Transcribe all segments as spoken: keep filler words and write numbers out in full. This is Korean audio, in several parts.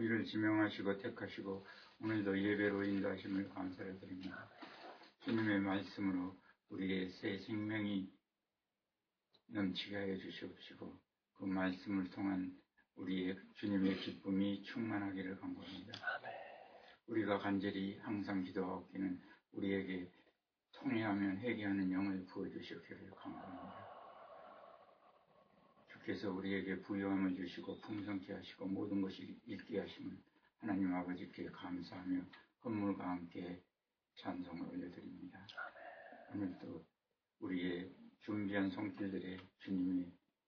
우리를 지명하시고 택하시고 오늘도 예배로 인도하심을 감사를 드립니다. 주님의 말씀으로 우리의 새 생명이 넘치게 하여 주시옵시고 그 말씀을 통한 우리의 주님의 기쁨이 충만하기를 간구합니다. 우리가 간절히 항상 기도하옵기는 우리에게 통회하면 회개하는 영을 부어주시기를 간구합니다. 주께서 우리에게 부유함을 주시고 풍성케 하시고 모든 것이 있게 하시면 하나님 아버지께 감사하며 헌물과 함께 찬송을 올려드립니다. 오늘도 우리의 준비한 손길들에 주님이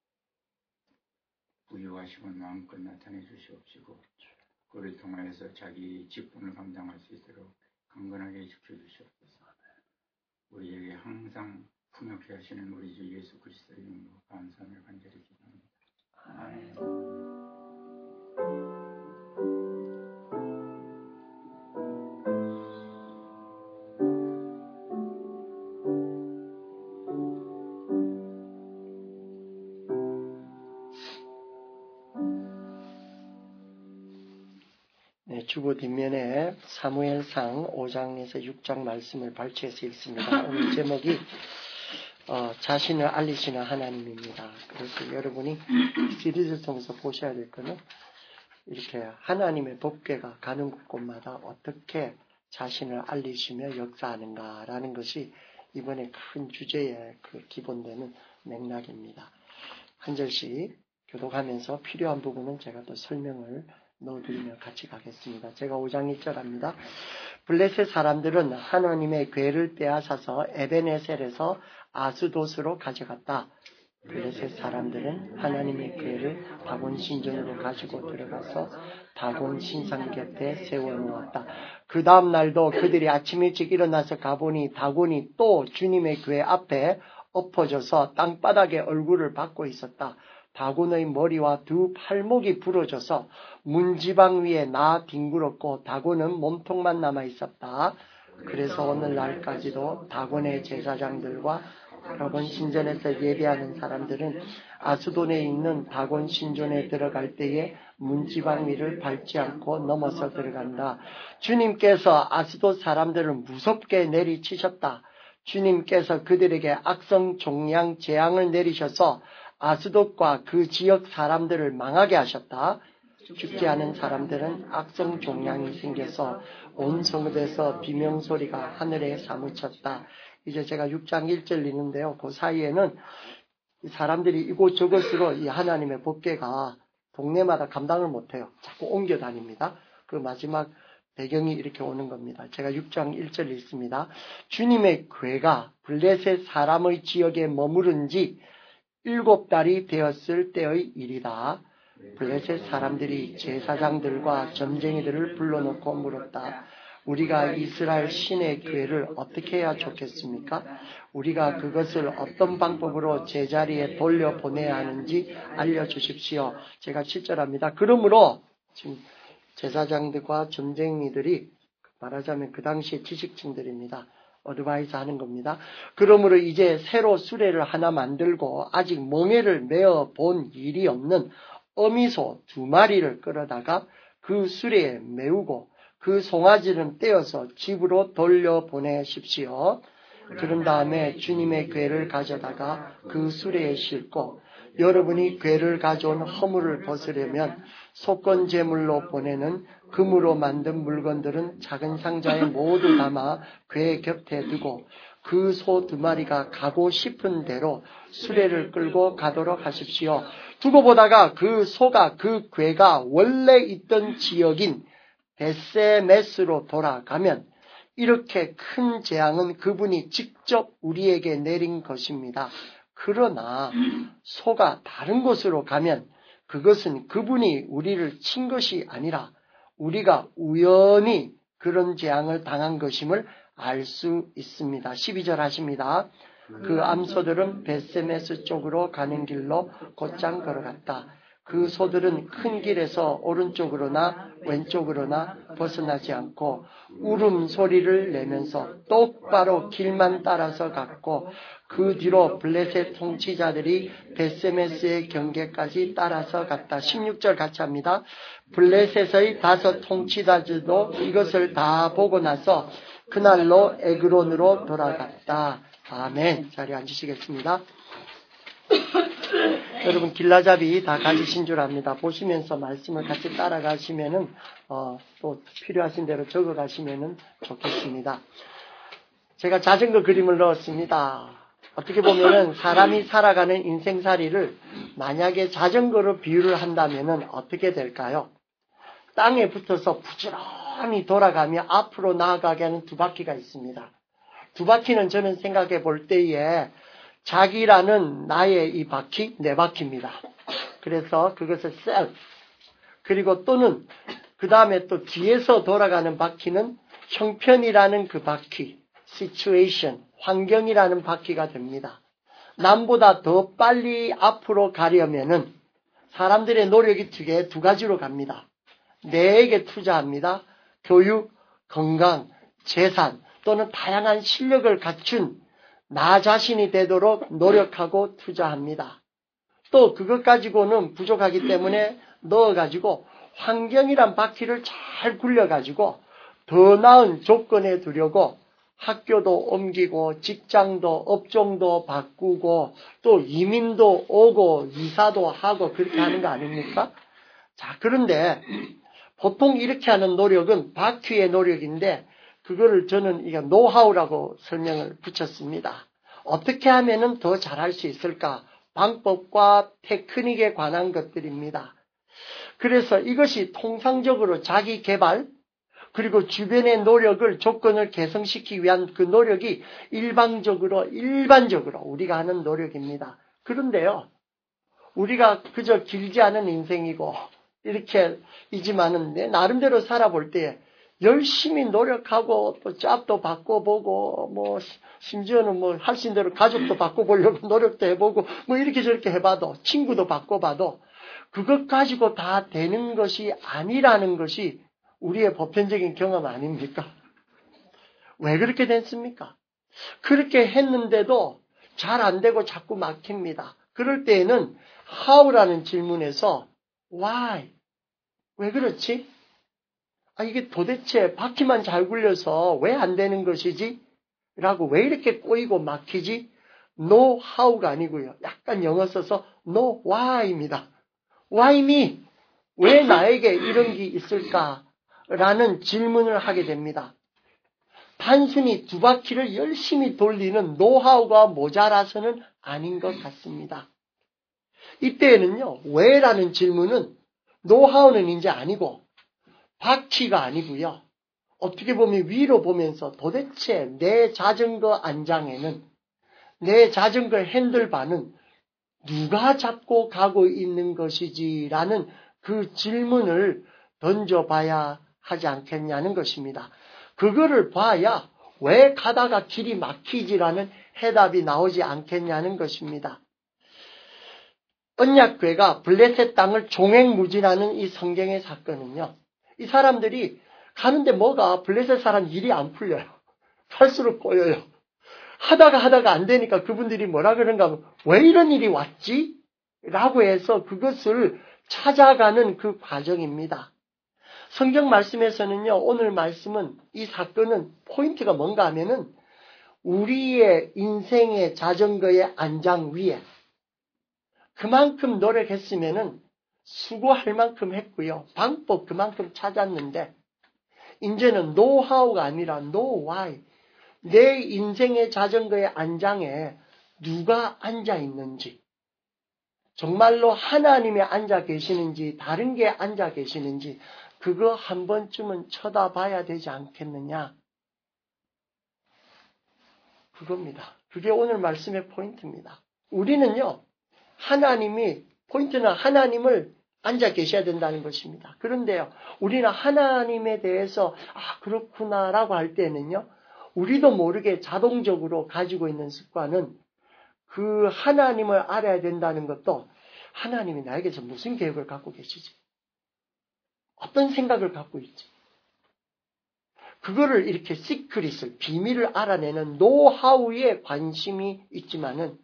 부유하심을 마음껏 나타내 주시옵시고 그를 통하여서 자기 직분을 감당할 수 있도록 강건하게 지켜주시옵소서. 우리에게 항상 풍요케 하시는 우리 주 예수 그리스도의 이름으로 감사하며 간절히 기도합니다. 아멘. 주보 뒷면에 사무엘상 오 장에서 육 장 말씀을 발췌해서 읽습니다. 오늘 제목이 어, 자신을 알리시는 하나님입니다. 그래서 여러분이 시리즈 통해서 보셔야 될 거는 이렇게 하나님의 법궤가 가는 곳곳마다 어떻게 자신을 알리시며 역사하는가라는 것이 이번에 큰 주제의 그 기본되는 맥락입니다. 한 절씩 교독하면서 필요한 부분은 제가 또 설명을 넣어드리며 같이 가겠습니다. 제가 오 장 일 절 합니다. 블레셋 사람들은 하나님의 궤를 빼앗아서 에벤에셀에서 아스돗으로 가져갔다. 블레셋 사람들은 하나님의 궤를 다곤 신전으로 가지고 들어가서 다곤 신상 곁에 세워놓았다. 그 다음 날도 그들이 아침 일찍 일어나서 가보니 다곤이 또 주님의 궤 앞에 엎어져서 땅바닥에 얼굴을 박고 있었다. 다곤의 머리와 두 팔목이 부러져서 문지방 위에 나 뒹굴었고 다곤은 몸통만 남아 있었다. 그래서 오늘날까지도 다곤의 제사장들과 다곤 신전에서 예배하는 사람들은 아스돈에 있는 다곤 신전에 들어갈 때에 문지방 위를 밟지 않고 넘어서 들어간다. 주님께서 아스돗 사람들을 무섭게 내리치셨다. 주님께서 그들에게 악성 종양 재앙을 내리셔서 아스돗과 그 지역 사람들을 망하게 하셨다. 죽지 않은 사람들은 악성 종양이 생겨서 온 성읍에서 비명소리가 하늘에 사무쳤다. 이제 제가 육 장 일 절 읽는데요. 그 사이에는 사람들이 이곳저곳으로 이 하나님의 법궤가 동네마다 감당을 못해요. 자꾸 옮겨 다닙니다. 그 마지막 배경이 이렇게 오는 겁니다. 제가 육 장 일 절 읽습니다. 주님의 궤가 블레셋 사람의 지역에 머무른 지 일곱 달이 되었을 때의 일이다. 블레셋 사람들이 제사장들과 점쟁이들을 불러놓고 물었다. 우리가 이스라엘 신의 궤를 어떻게 해야 좋겠습니까? 우리가 그것을 어떤 방법으로 제자리에 돌려보내야 하는지 알려주십시오. 제가 칠 절 합니다. 그러므로 지금 제사장들과 점쟁이들이 말하자면 그 당시의 지식층들입니다. 어드바이스 하는 겁니다. 그러므로 이제 새로 수레를 하나 만들고 아직 멍에를 메어 본 일이 없는 어미소 두 마리를 끌어다가 그 수레에 메우고 그 송아지는 떼어서 집으로 돌려보내십시오. 그런 다음에 주님의 궤를 가져다가 그 수레에 싣고 여러분이 궤를 가져온 허물을 벗으려면 속건 제물로 보내는 금으로 만든 물건들은 작은 상자에 모두 담아 궤 곁에 두고 그 소 두 마리가 가고 싶은 대로 수레를 끌고 가도록 하십시오. 두고 보다가 그 소가 그 궤가 원래 있던 지역인 베세메스로 돌아가면 이렇게 큰 재앙은 그분이 직접 우리에게 내린 것입니다. 그러나 소가 다른 곳으로 가면 그것은 그분이 우리를 친 것이 아니라 우리가 우연히 그런 재앙을 당한 것임을 알 수 있습니다. 십이 절 하십니다. 그 암소들은 베세메스 쪽으로 가는 길로 곧장 걸어갔다. 그 소들은 큰 길에서 오른쪽으로나 왼쪽으로나 벗어나지 않고 울음소리를 내면서 똑바로 길만 따라서 갔고 그 뒤로 블레셋 통치자들이 베세메스의 경계까지 따라서 갔다. 십육 절 같이 합니다. 블레셋의 다섯 통치자들도 이것을 다 보고 나서 그날로 에그론으로 돌아갔다. 아멘. 자리에 앉으시겠습니다. 여러분 길라잡이 다 가지신 줄 압니다. 보시면서 말씀을 같이 따라가시면은 어, 또 필요하신 대로 적어가시면은 좋겠습니다. 제가 자전거 그림을 넣었습니다. 어떻게 보면은 사람이 살아가는 인생살이를 만약에 자전거로 비유를 한다면은 어떻게 될까요? 땅에 붙어서 부지런히 돌아가며 앞으로 나아가게 하는 두 바퀴가 있습니다. 두 바퀴는 저는 생각해 볼 때에 자기라는 나의 이 바퀴, 내 바퀴입니다. 그래서 그것을 self, 그리고 또는 그 다음에 또 뒤에서 돌아가는 바퀴는 형편이라는 그 바퀴, situation, 환경이라는 바퀴가 됩니다. 남보다 더 빨리 앞으로 가려면은 사람들의 노력이 크게 두 가지로 갑니다. 내에게 투자합니다. 교육, 건강, 재산 또는 다양한 실력을 갖춘 나 자신이 되도록 노력하고 투자합니다. 또 그것 가지고는 부족하기 때문에 넣어가지고 환경이란 바퀴를 잘 굴려가지고 더 나은 조건에 두려고 학교도 옮기고 직장도 업종도 바꾸고 또 이민도 오고 이사도 하고 그렇게 하는 거 아닙니까? 자, 그런데 보통 이렇게 하는 노력은 바퀴의 노력인데 그거를 저는 이게 노하우라고 설명을 붙였습니다. 어떻게 하면은 더 잘할 수 있을까? 방법과 테크닉에 관한 것들입니다. 그래서 이것이 통상적으로 자기 개발 그리고 주변의 노력을 조건을 개선시키기 위한 그 노력이 일방적으로 일반적으로 우리가 하는 노력입니다. 그런데요, 우리가 그저 길지 않은 인생이고 이렇게 이지만은 내 나름대로 살아볼 때 열심히 노력하고 또 짭도 바꿔보고 뭐 심지어는 뭐 할 수 있는 대로 가족도 바꿔보려고 노력도 해보고 뭐 이렇게 저렇게 해봐도 친구도 바꿔봐도 그것 가지고 다 되는 것이 아니라는 것이 우리의 보편적인 경험 아닙니까? 왜 그렇게 됐습니까? 그렇게 했는데도 잘 안 되고 자꾸 막힙니다. 그럴 때에는 how라는 질문에서 why? 왜 그렇지? 아, 이게 도대체 바퀴만 잘 굴려서 왜 안 되는 것이지? 라고 왜 이렇게 꼬이고 막히지? No how가 아니고요. 약간 영어 써서 no why입니다. Why me? 왜 나에게 이런 게 있을까? 라는 질문을 하게 됩니다. 단순히 두 바퀴를 열심히 돌리는 노하우가 모자라서는 아닌 것 같습니다. 이때에는요, 왜라는 질문은 노하우는 이제 아니고 바퀴가 아니고요. 어떻게 보면 위로 보면서 도대체 내 자전거 안장에는 내 자전거 핸들바는 누가 잡고 가고 있는 것이지라는 그 질문을 던져봐야 하지 않겠냐는 것입니다. 그거를 봐야 왜 가다가 길이 막히지라는 해답이 나오지 않겠냐는 것입니다. 언약궤가 블레셋 땅을 종횡무진하는 이 성경의 사건은요. 이 사람들이 가는데 뭐가 블레셋 사람 일이 안 풀려요. 갈수록 꼬여요. 하다가 하다가 안 되니까 그분들이 뭐라 그런가 하면 왜 이런 일이 왔지? 라고 해서 그것을 찾아가는 그 과정입니다. 성경 말씀에서는요. 오늘 말씀은 이 사건은 포인트가 뭔가 하면은 우리의 인생의 자전거의 안장 위에 그만큼 노력했으면은 수고할 만큼 했고요. 방법 그만큼 찾았는데 이제는 노하우가 아니라 no why. 내 인생의 자전거의 안장에 누가 앉아 있는지 정말로 하나님이 앉아 계시는지 다른 게 앉아 계시는지 그거 한 번쯤은 쳐다봐야 되지 않겠느냐. 그겁니다. 그게 오늘 말씀의 포인트입니다. 우리는요. 하나님이 포인트는 하나님을 앉아 계셔야 된다는 것입니다. 그런데요. 우리는 하나님에 대해서 아 그렇구나라고 할 때는요. 우리도 모르게 자동적으로 가지고 있는 습관은 그 하나님을 알아야 된다는 것도 하나님이 나에게서 무슨 계획을 갖고 계시지? 어떤 생각을 갖고 있지? 그거를 이렇게 시크릿을, 비밀을 알아내는 노하우에 관심이 있지만은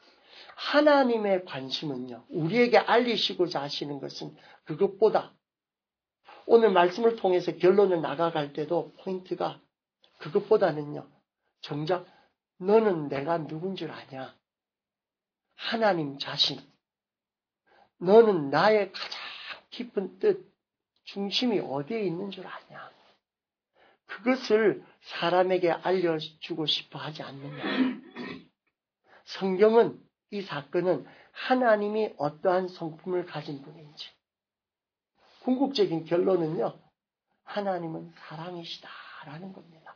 하나님의 관심은요, 우리에게 알리시고자 하시는 것은 그것보다 오늘 말씀을 통해서 결론을 나가갈 때도 포인트가 그것보다는요, 정작 너는 내가 누군 줄 아냐? 하나님 자신. 너는 나의 가장 깊은 뜻, 중심이 어디에 있는 줄 아냐? 그것을 사람에게 알려주고 싶어 하지 않느냐? 성경은, 이 사건은 하나님이 어떠한 성품을 가진 분인지, 궁극적인 결론은요, 하나님은 사랑이시다라는 겁니다.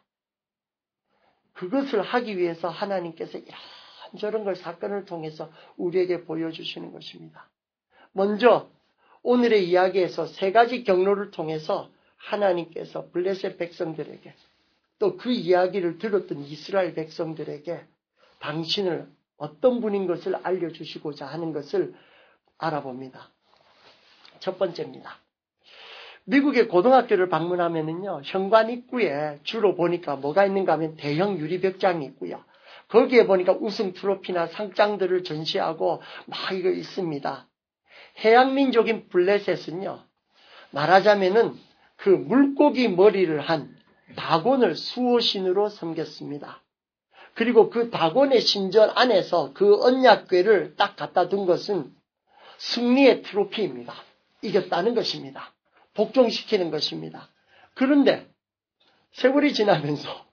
그것을 하기 위해서 하나님께서 이런저런 걸 사건을 통해서 우리에게 보여주시는 것입니다. 먼저 오늘의 이야기에서 세 가지 경로를 통해서 하나님께서 블레셋 백성들에게, 또 그 이야기를 들었던 이스라엘 백성들에게 당신을 어떤 분인 것을 알려주시고자 하는 것을 알아봅니다. 첫 번째입니다. 미국의 고등학교를 방문하면은요, 현관 입구에 주로 보니까 뭐가 있는가 하면 대형 유리벽장이 있고요. 거기에 보니까 우승 트로피나 상장들을 전시하고 막 이거 있습니다. 해양민족인 블레셋은요, 말하자면은 그 물고기 머리를 한 다곤을 수호신으로 섬겼습니다. 그리고 그 다곤의 신전 안에서 그 언약궤를 딱 갖다 둔 것은 승리의 트로피입니다. 이겼다는 것입니다. 복종시키는 것입니다. 그런데 세월이 지나면서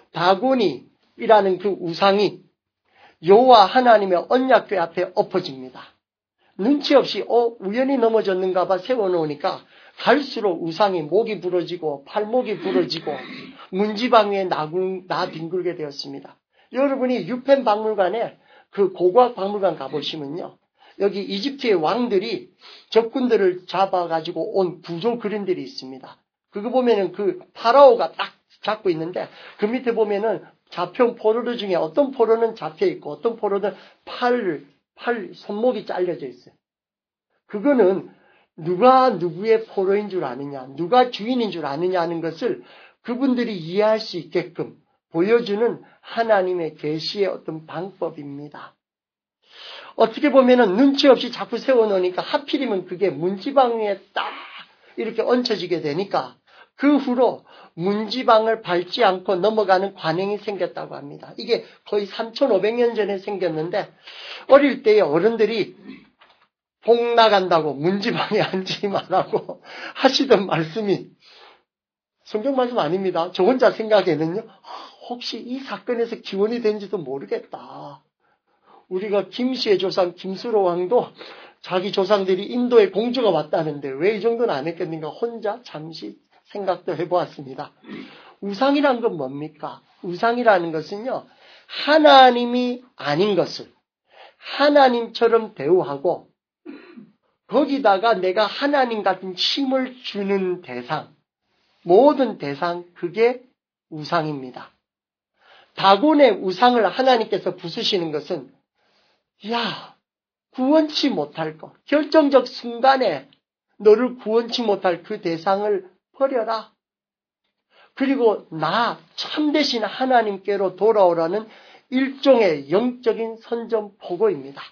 다곤이라는 그 우상이 여호와 하나님의 언약궤 앞에 엎어집니다. 눈치 없이 어 우연히 넘어졌는가 봐 세워놓으니까 갈수록 우상이 목이 부러지고 팔목이 부러지고 문지방 위에 나궁, 나뒹굴게 되었습니다. 여러분이 유펜 박물관에 그 고고학 박물관 가보시면요, 여기 이집트의 왕들이 적군들을 잡아가지고 온 구조 그림들이 있습니다. 그거 보면은 그 파라오가 딱 잡고 있는데 그 밑에 보면은 잡혀온 포로들 중에 어떤 포로는 잡혀 있고 어떤 포로는 팔, 팔, 손목이 잘려져 있어요. 그거는 누가 누구의 포로인 줄 아느냐, 누가 주인인 줄 아느냐 하는 것을 그분들이 이해할 수 있게끔 보여주는 하나님의 계시의 어떤 방법입니다. 어떻게 보면은 눈치 없이 자꾸 세워놓으니까 하필이면 그게 문지방 위에 딱 이렇게 얹혀지게 되니까 그 후로 문지방을 밟지 않고 넘어가는 관행이 생겼다고 합니다. 이게 거의 삼천오백 년 전에 생겼는데 어릴 때에 어른들이 복 나간다고 문지방에 앉지 말라고 하시던 말씀이 성경 말씀 아닙니다. 저 혼자 생각에는요, 혹시 이 사건에서 기원이 된지도 모르겠다. 우리가 김씨의 조상 김수로 왕도 자기 조상들이 인도에 공주가 왔다는데 왜 이 정도는 안 했겠는가 혼자 잠시 생각도 해보았습니다. 우상이란 건 뭡니까? 우상이라는 것은요, 하나님이 아닌 것을 하나님처럼 대우하고 거기다가 내가 하나님 같은 힘을 주는 대상, 모든 대상, 그게 우상입니다. 다곤의 우상을 하나님께서 부수시는 것은 야, 구원치 못할 것, 결정적 순간에 너를 구원치 못할 그 대상을 버려라. 그리고 나 참되신 하나님께로 돌아오라는 일종의 영적인 선전포고입니다.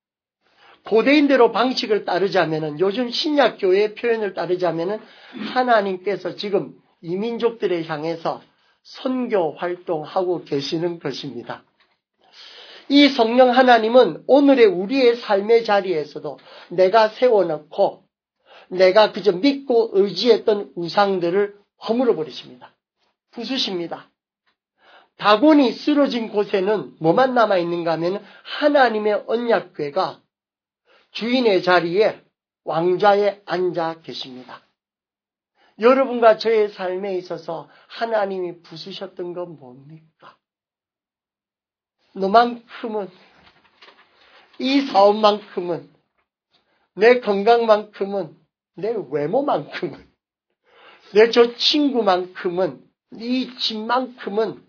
고대인대로 방식을 따르자면은, 요즘 신약교회의 표현을 따르자면은 하나님께서 지금 이민족들을 향해서 선교 활동하고 계시는 것입니다. 이 성령 하나님은 오늘의 우리의 삶의 자리에서도 내가 세워놓고 내가 그저 믿고 의지했던 우상들을 허물어 버리십니다. 부수십니다. 다곤이 쓰러진 곳에는 뭐만 남아있는가 하면 하나님의 언약궤가 주인의 자리에 왕좌에 앉아 계십니다. 여러분과 저의 삶에 있어서 하나님이 부수셨던 건 뭡니까? 너만큼은, 이 사업만큼은, 내 건강만큼은, 내 외모만큼은, 내 저 친구만큼은, 이 집만큼은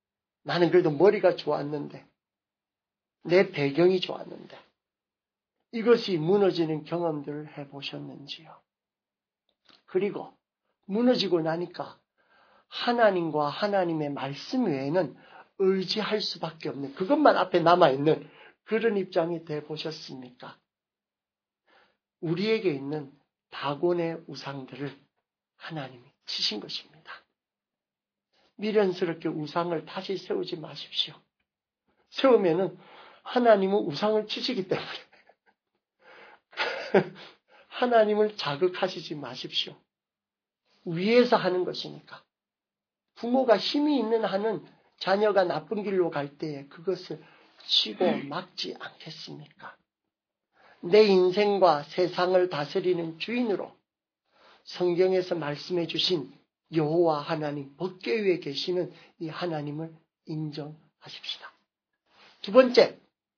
나는 그래도 머리가 좋았는데, 내 배경이 좋았는데, 이것이 무너지는 경험들을 해보셨는지요? 그리고 무너지고 나니까 하나님과 하나님의 말씀 외에는 의지할 수밖에 없는, 그것만 앞에 남아있는 그런 입장이 돼 보셨습니까? 우리에게 있는 다곤의 우상들을 하나님이 치신 것입니다. 미련스럽게 우상을 다시 세우지 마십시오. 세우면은 하나님은 우상을 치시기 때문에 하나님을 자극하시지 마십시오. 위에서 하는 것이니까. 부모가 힘이 있는 한은 자녀가 나쁜 길로 갈 때에 그것을 치고 막지 않겠습니까? 내 인생과 세상을 다스리는 주인으로 성경에서 말씀해 주신 여호와 하나님, 법궤 위에 계시는 이 하나님을 인정하십시다. 두 번째,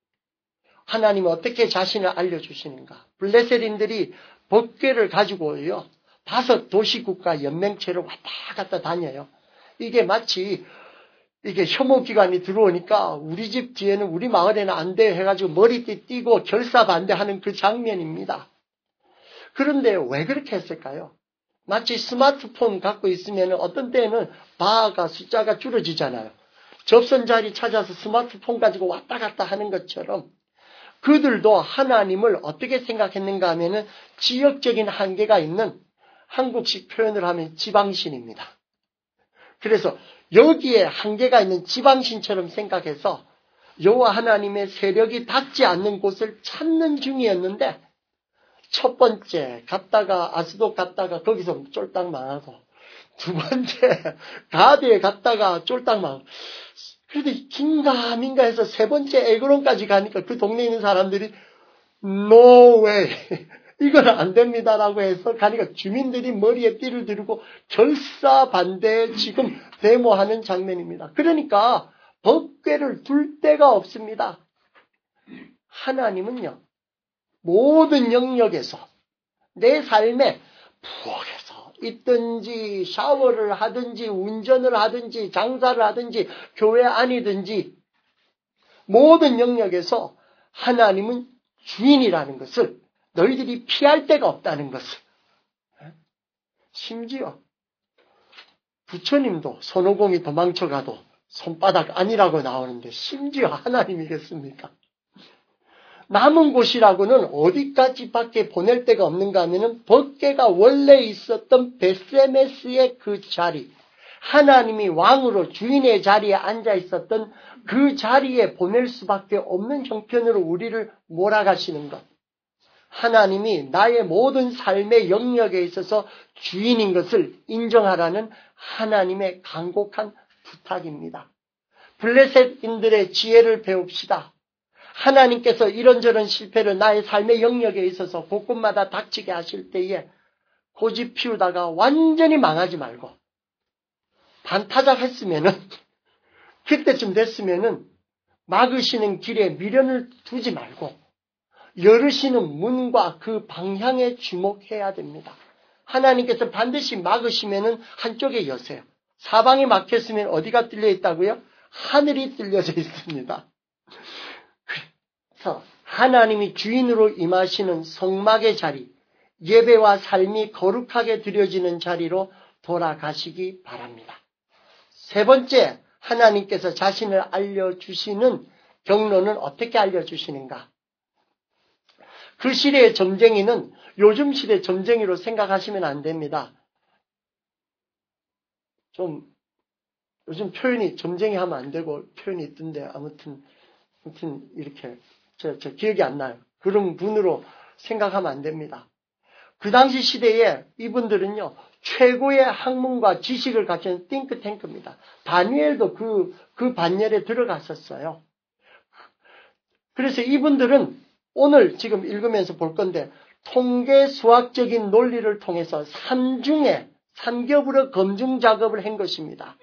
하나님은 어떻게 자신을 알려주시는가? 블레셋인들이 법궤를 가지고요, 다섯 도시국가 연맹체로 왔다 갔다 다녀요. 이게 마치 이게 혐오기관이 들어오니까 우리 집 뒤에는 우리 마을에는 안 돼 해가지고 머리띠 띠고 결사반대하는 그 장면입니다. 그런데 왜 그렇게 했을까요? 마치 스마트폰 갖고 있으면 어떤 때는 바가 숫자가 줄어지잖아요. 접선 자리 찾아서 스마트폰 가지고 왔다 갔다 하는 것처럼 그들도 하나님을 어떻게 생각했는가 하면은 지역적인 한계가 있는, 한국식 표현을 하면 지방신입니다. 그래서 여기에 한계가 있는 지방신처럼 생각해서 여호와 하나님의 세력이 닿지 않는 곳을 찾는 중이었는데, 첫 번째 갔다가 아스돗 갔다가 거기서 쫄딱 망하고, 두 번째 가드에 갔다가 쫄딱 망하고, 그래도 긴가민가 해서 세 번째 에그론까지 가니까 그 동네에 있는 사람들이 No way, 이건 안 됩니다라고 해서 가니까 주민들이 머리에 띠를 들고 결사반대에 지금 데모하는 장면입니다. 그러니까 법궤를 둘 데가 없습니다. 하나님은요, 모든 영역에서 내 삶에 부엌에서 있든지 샤워를 하든지 운전을 하든지 장사를 하든지 교회 안이든지 모든 영역에서 하나님은 주인이라는 것을 너희들이 피할 데가 없다는 것을. 심지어 부처님도 손오공이 도망쳐가도 손바닥 아니라고 나오는데 심지어 하나님이겠습니까? 남은 곳이라고는 어디까지밖에 보낼 데가 없는가 하면은 법궤가 원래 있었던 베세메스의 그 자리, 하나님이 왕으로 주인의 자리에 앉아 있었던 그 자리에 보낼 수밖에 없는 형편으로 우리를 몰아가시는 것. 하나님이 나의 모든 삶의 영역에 있어서 주인인 것을 인정하라는 하나님의 간곡한 부탁입니다. 블레셋인들의 지혜를 배웁시다. 하나님께서 이런저런 실패를 나의 삶의 영역에 있어서 곳곳마다 닥치게 하실 때에 고집 피우다가 완전히 망하지 말고, 반타작 했으면은, 그때쯤 됐으면은 막으시는 길에 미련을 두지 말고 열으시는 문과 그 방향에 주목해야 됩니다. 하나님께서 반드시 막으시면은 한쪽에 여세요. 사방이 막혔으면 어디가 뚫려 있다고요? 하늘이 뚫려져 있습니다. 그래서 하나님이 주인으로 임하시는 성막의 자리, 예배와 삶이 거룩하게 드려지는 자리로 돌아가시기 바랍니다. 세 번째, 하나님께서 자신을 알려주시는 경로는 어떻게 알려주시는가? 그 시대의 점쟁이는 요즘 시대 점쟁이로 생각하시면 안 됩니다. 좀 요즘 표현이 점쟁이 하면 안 되고 표현이 있던데 아무튼 아무튼 이렇게 저, 저 기억이 안 나요. 그런 분으로 생각하면 안 됩니다. 그 당시 시대에 이분들은요, 최고의 학문과 지식을 갖춘 띵크탱크입니다. 다니엘도 그, 그 반열에 들어갔었어요. 그래서 이분들은 오늘 지금 읽으면서 볼 건데, 통계 수학적인 논리를 통해서 삼중에, 삼겹으로 검증 작업을 한 것입니다.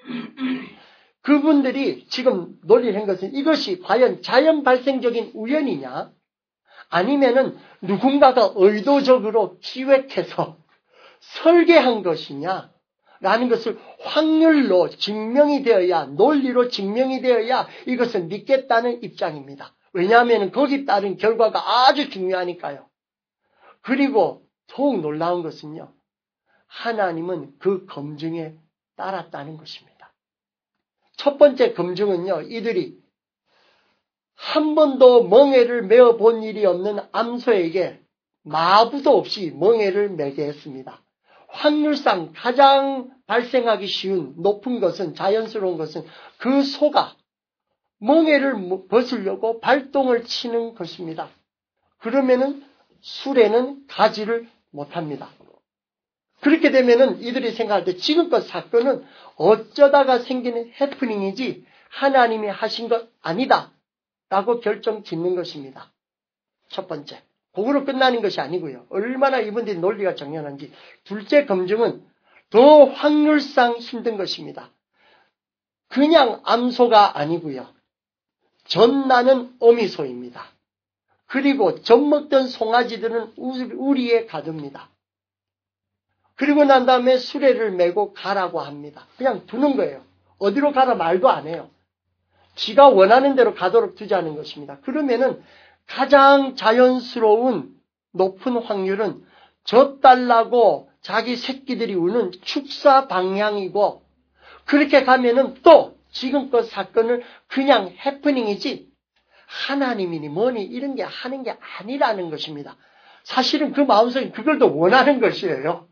그분들이 지금 논리를 한 것은 이것이 과연 자연 발생적인 우연이냐, 아니면은 누군가가 의도적으로 기획해서 설계한 것이냐, 라는 것을 확률로 증명이 되어야, 논리로 증명이 되어야 이것을 믿겠다는 입장입니다. 왜냐하면 거기 따른 결과가 아주 중요하니까요. 그리고 더욱 놀라운 것은요. 하나님은 그 검증에 따랐다는 것입니다. 첫 번째 검증은요. 이들이 한 번도 멍에를 메어 본 일이 없는 암소에게 마부도 없이 멍에를 매게 했습니다. 확률상 가장 발생하기 쉬운 높은 것은 자연스러운 것은 그 소가 멍에를 벗으려고 발동을 치는 것입니다. 그러면은 수레는 가지를 못합니다. 그렇게 되면은 이들이 생각할 때 지금껏 사건은 어쩌다가 생기는 해프닝이지 하나님이 하신 것 아니다 라고 결정 짓는 것입니다. 첫 번째. 그거로 끝나는 것이 아니고요. 얼마나 이분들이 논리가 정연한지. 둘째 검증은 더 확률상 힘든 것입니다. 그냥 암소가 아니고요. 젖나는 어미소입니다. 그리고 젖 먹던 송아지들은 우리에 가둡니다. 그리고 난 다음에 수레를 메고 가라고 합니다. 그냥 두는 거예요. 어디로 가라 말도 안 해요. 지가 원하는 대로 가도록 두자는 것입니다. 그러면은 가장 자연스러운 높은 확률은 젖달라고 자기 새끼들이 우는 축사 방향이고 그렇게 가면은 또 지금껏 사건을 그냥 해프닝이지 하나님이니 뭐니 이런 게 하는 게 아니라는 것입니다. 사실은 그 마음속에 그걸 더 원하는 것이에요.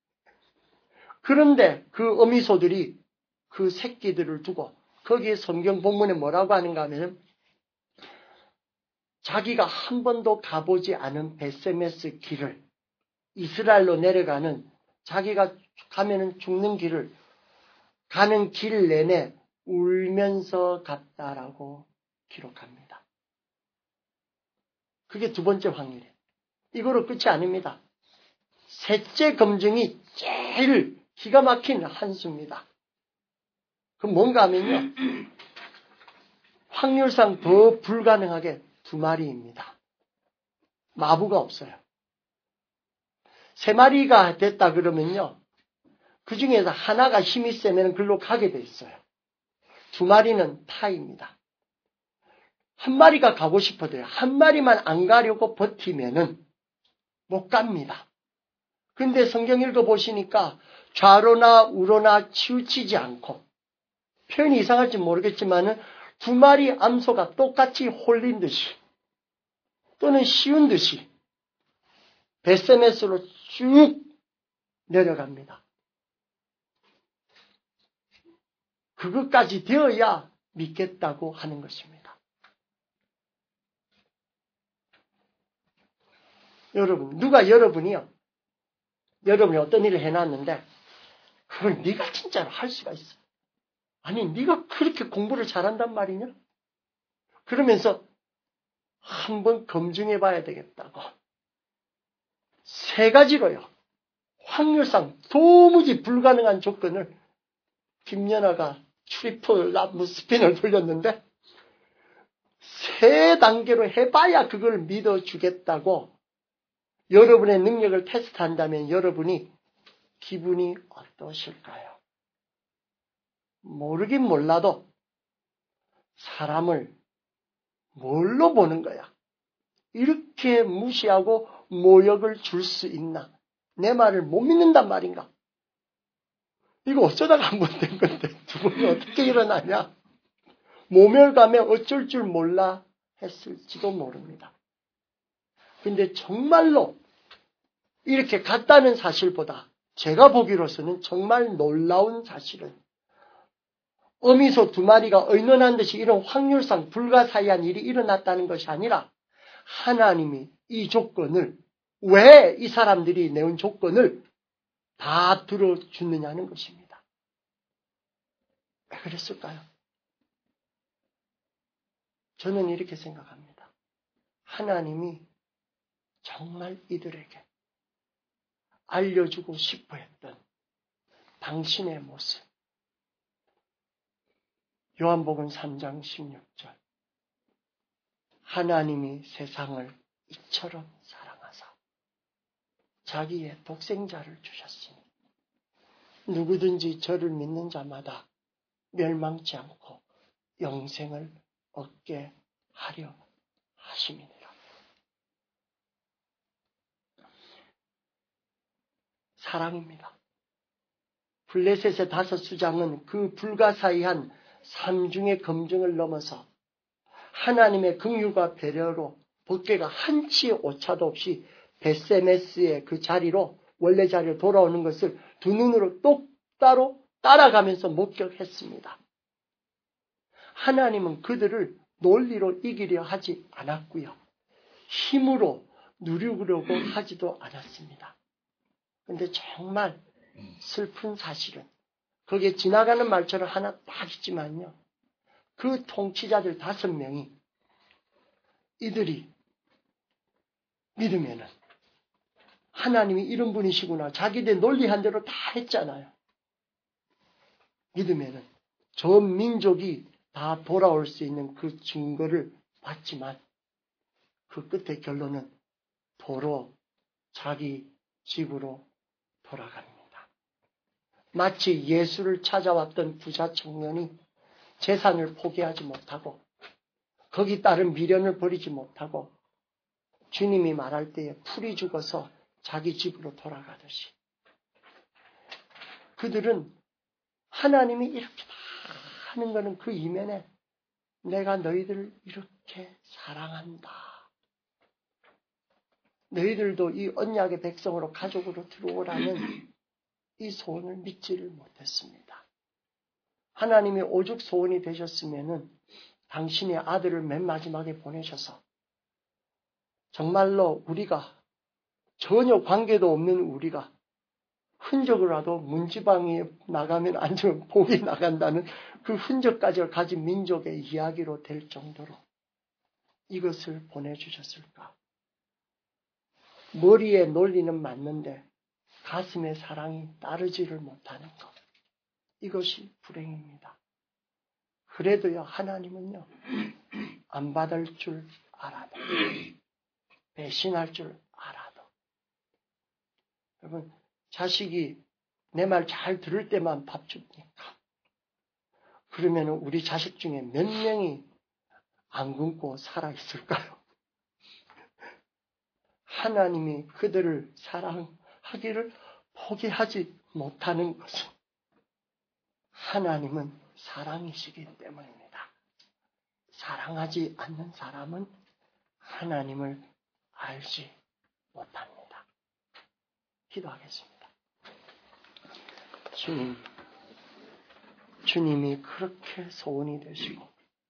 그런데 그 어미소들이 그 새끼들을 두고 거기에 성경 본문에 뭐라고 하는가 하면 자기가 한 번도 가보지 않은 베세메스 길을 이스라엘로 내려가는 자기가 가면은 죽는 길을 가는 길 내내 울면서 갔다라고 기록합니다. 그게 두 번째 확률이에요. 이거로 끝이 아닙니다. 셋째 검증이 제일 기가 막힌 한 수입니다. 그럼 뭔가 하면요. 확률상 더 불가능하게 두 마리입니다. 마부가 없어요. 세 마리가 됐다 그러면요. 그 중에서 하나가 힘이 세면 글로 가게 돼 있어요. 두 마리는 타입니다. 한 마리가 가고 싶어도요. 한 마리만 안 가려고 버티면은 못 갑니다. 근데 성경 읽어보시니까 좌로나 우로나 치우치지 않고 표현이 이상할지 모르겠지만은 두 마리 암소가 똑같이 홀린 듯이 또는 쉬운 듯이 베세메스로 쭉 내려갑니다. 그것까지 되어야 믿겠다고 하는 것입니다. 여러분, 누가 여러분이요. 여러분이 어떤 일을 해놨는데 그걸 네가 진짜로 할 수가 있어. 아니, 네가 그렇게 공부를 잘한단 말이냐? 그러면서 한번 검증해 봐야 되겠다고. 세 가지로요. 확률상 도무지 불가능한 조건을 김연아가 트리플 라프 스핀을 돌렸는데 세 단계로 해봐야 그걸 믿어주겠다고 여러분의 능력을 테스트한다면 여러분이 기분이 어떠실까요? 모르긴 몰라도 사람을 뭘로 보는 거야? 이렇게 무시하고 모욕을 줄 수 있나? 내 말을 못 믿는단 말인가? 이거 어쩌다가 한 번 된 건데 두 번이 어떻게 일어나냐? 모멸감에 어쩔 줄 몰라 했을지도 모릅니다. 근데 정말로 이렇게 갔다는 사실보다 제가 보기로서는 정말 놀라운 사실은 어미소 두 마리가 의논한 듯이 이런 확률상 불가사의한 일이 일어났다는 것이 아니라 하나님이 이 조건을 왜 이 사람들이 내온 조건을 다 들어주느냐는 것입니다. 왜 그랬을까요? 저는 이렇게 생각합니다. 하나님이 정말 이들에게 알려주고 싶어 했던 당신의 모습. 요한복음 삼 장 십육 절. 하나님이 세상을 이처럼 사랑하사 자기의 독생자를 주셨으니 누구든지 저를 믿는 자마다 멸망치 않고 영생을 얻게 하려 하심이니라. 사랑입니다. 블레셋의 다섯 수장은 그 불가사의한 삼중의 검증을 넘어서 하나님의 긍휼과 배려로 법궤가 한치의 오차도 없이 베세메스의 그 자리로 원래 자리로 돌아오는 것을 두 눈으로 똑바로 따라가면서 목격했습니다. 하나님은 그들을 논리로 이기려 하지 않았고요. 힘으로 누리려고 하지도 않았습니다. 그런데 정말 슬픈 사실은 거기에 지나가는 말처럼 하나 딱 있지만요. 그 통치자들 다섯 명이 이들이 믿으면은 하나님이 이런 분이시구나. 자기들 논리한 대로 다 했잖아요. 믿으면은 전 민족이 다 돌아올 수 있는 그 증거를 봤지만 그 끝의 결론은 도로 자기 집으로 돌아갑니다. 마치 예수를 찾아왔던 부자 청년이 재산을 포기하지 못하고 거기 따른 미련을 버리지 못하고 주님이 말할 때에 풀이 죽어서 자기 집으로 돌아가듯이 그들은 하나님이 이렇게 다 하는 것은 그 이면에 내가 너희들을 이렇게 사랑한다. 너희들도 이 언약의 백성으로 가족으로 들어오라는 이 소원을 믿지를 못했습니다. 하나님이 오죽 소원이 되셨으면은 당신의 아들을 맨 마지막에 보내셔서 정말로 우리가 전혀 관계도 없는 우리가 흔적이라도 문지방에 나가면 앉으면 복이 나간다는 그 흔적까지 가진 민족의 이야기로 될 정도로 이것을 보내주셨을까? 머리에 논리는 맞는데 가슴의 사랑이 따르지를 못하는 것. 이것이 불행입니다. 그래도요, 하나님은요, 안 받을 줄 알아도, 배신할 줄 알아도. 여러분, 자식이 내 말 잘 들을 때만 밥 줍니까? 그러면 우리 자식 중에 몇 명이 안 굶고 살아있을까요? 하나님이 그들을 사랑하기를 포기하지 못하는 것은 하나님은 사랑이시기 때문입니다. 사랑하지 않는 사람은 하나님을 알지 못합니다. 기도하겠습니다. 주님, 주님이 그렇게 소원이 되시고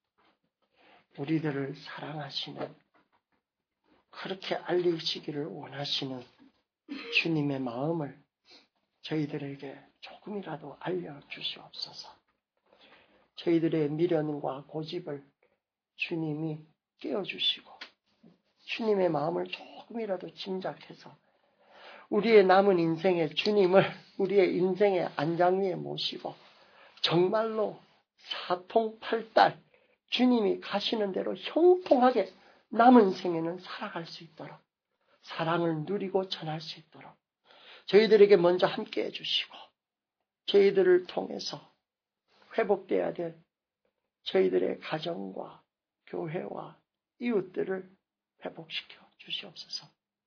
우리들을 사랑하시는, 그렇게 알리시기를 원하시는 주님의 마음을 저희들에게 조금이라도 알려주시옵소서. 저희들의 미련과 고집을 주님이 깨워주시고 주님의 마음을 조금이라도 짐작해서 우리의 남은 인생에 주님을 우리의 인생의 안장 위에 모시고 정말로 사통팔달 주님이 가시는 대로 형통하게 남은 생에는 살아갈 수 있도록 사랑을 누리고 전할 수 있도록 저희들에게 먼저 함께 해주시고 저희들을 통해서 회복돼야 될 저희들의 가정과 교회와 이웃들을 회복시켜 주시옵소서.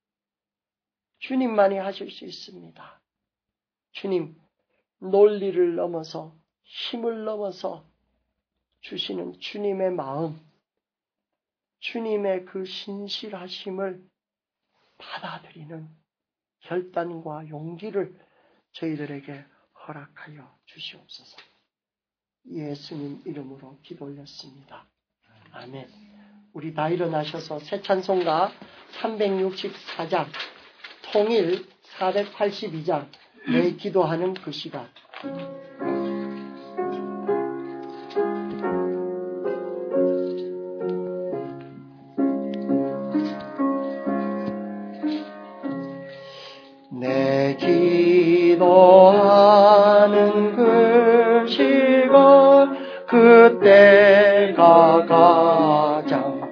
주님만이 하실 수 있습니다. 주님, 논리를 넘어서 힘을 넘어서 주시는 주님의 마음, 주님의 그 신실하심을 받아들이는 결단과 용기를 저희들에게 허락하여 주시옵소서. 예수님 이름으로 기도 올렸습니다. 아멘. 우리 다 일어나셔서 새 찬송가 삼백육십사 장, 통일 사백팔십이 장, 내 기도하는 그 시간. 내 기도하는 그 시간, 그때가 가장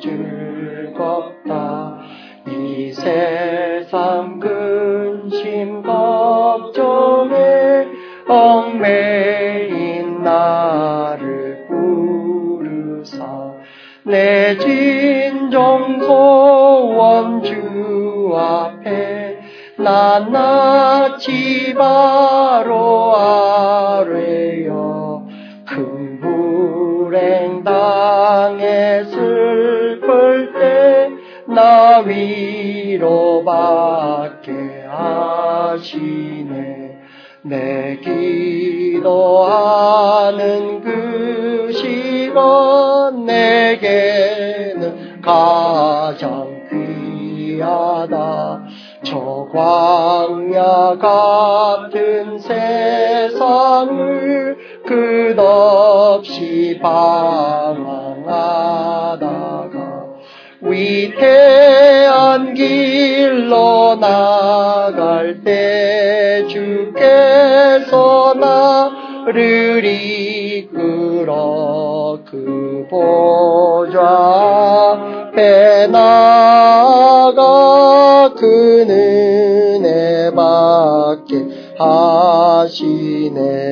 즐겁다. 이 세상 근심 걱정에 얽매인 나를 부르사 내 진정 만났지 바로 아래여 큰 불행 당해 슬플 때 나 위로받게 하시네. 내 기도하는 그 시간 내게는 가장 귀하다. 저 광야 같은 세상을 끝없이 방황하다가 위태한 길로 나갈 때 주께서 나를 이끌어 그 보좌 앞에 나가 그 은혜 받게 하시네.